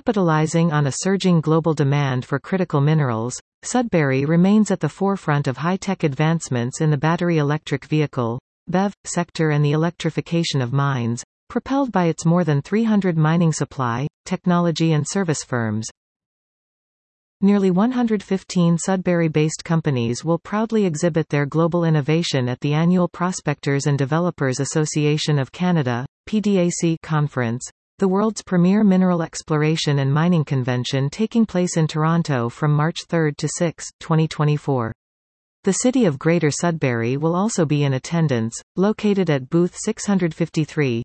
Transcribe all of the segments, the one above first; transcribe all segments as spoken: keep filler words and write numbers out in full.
Capitalizing on a surging global demand for critical minerals, Sudbury remains at the forefront of high-tech advancements in the battery electric vehicle (B E V) sector and the electrification of mines, propelled by its more than three hundred mining supply, technology and service firms. Nearly one hundred fifteen Sudbury-based companies will proudly exhibit their global innovation at the annual Prospectors and Developers Association of Canada (P D A C) conference, the world's premier mineral exploration and mining convention taking place in Toronto from March third to sixth, twenty twenty-four. The City of Greater Sudbury will also be in attendance, located at booth six hundred fifty-three.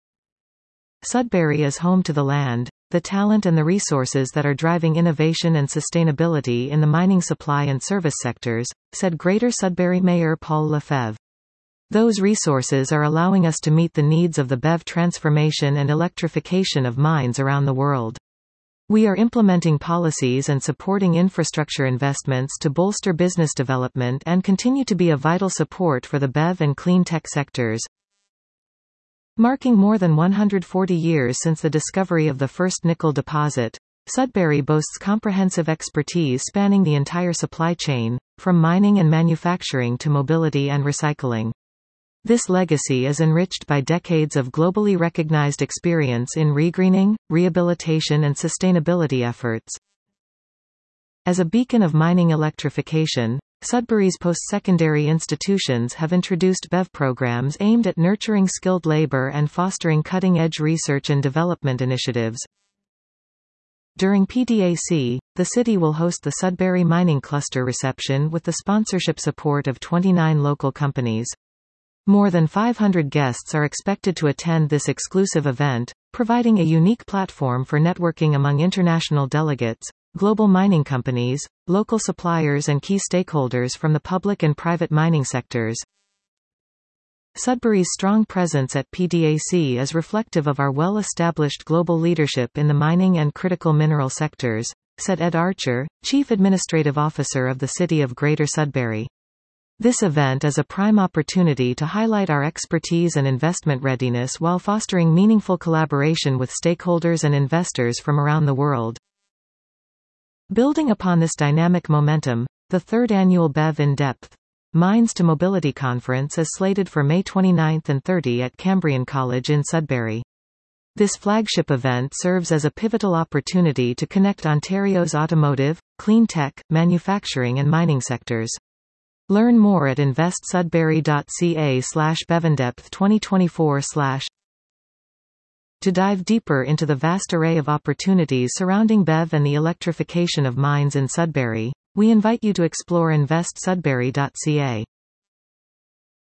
Sudbury is home to the land, the talent and the resources that are driving innovation and sustainability in the mining supply and service sectors, said Greater Sudbury Mayor Paul Lefebvre. Those resources are allowing us to meet the needs of the B E V transformation and electrification of mines around the world. We are implementing policies and supporting infrastructure investments to bolster business development and continue to be a vital support for the B E V and clean tech sectors. Marking more than one hundred forty years since the discovery of the first nickel deposit, Sudbury boasts comprehensive expertise spanning the entire supply chain, from mining and manufacturing to mobility and recycling. This legacy is enriched by decades of globally recognized experience in regreening, rehabilitation and sustainability efforts. As a beacon of mining electrification, Sudbury's post-secondary institutions have introduced B E V programs aimed at nurturing skilled labor and fostering cutting-edge research and development initiatives. During P D A C, the city will host the Sudbury Mining Cluster reception with the sponsorship support of twenty-nine local companies. More than five hundred guests are expected to attend this exclusive event, providing a unique platform for networking among international delegates, global mining companies, local suppliers and key stakeholders from the public and private mining sectors. Sudbury's strong presence at P D A C is reflective of our well-established global leadership in the mining and critical mineral sectors, said Ed Archer, Chief Administrative Officer of the City of Greater Sudbury. This event is a prime opportunity to highlight our expertise and investment readiness while fostering meaningful collaboration with stakeholders and investors from around the world. Building upon this dynamic momentum, the third annual B E V In-Depth Mines to Mobility Conference is slated for May twenty-ninth and thirtieth at Cambrian College in Sudbury. This flagship event serves as a pivotal opportunity to connect Ontario's automotive, clean tech, manufacturing and mining sectors. Learn more at investsudbury.ca slash bevindepth twenty twenty-four slash. To dive deeper into the vast array of opportunities surrounding B E V and the electrification of mines in Sudbury, we invite you to explore invest sudbury dot c a.